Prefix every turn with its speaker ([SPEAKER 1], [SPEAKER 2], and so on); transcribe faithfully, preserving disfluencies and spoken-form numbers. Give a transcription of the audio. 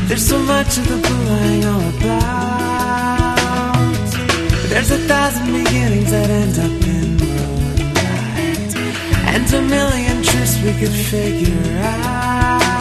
[SPEAKER 1] There's so much of the blue I know about. There's a thousand beginnings that end up in moonlight, and a million truths we could figure out.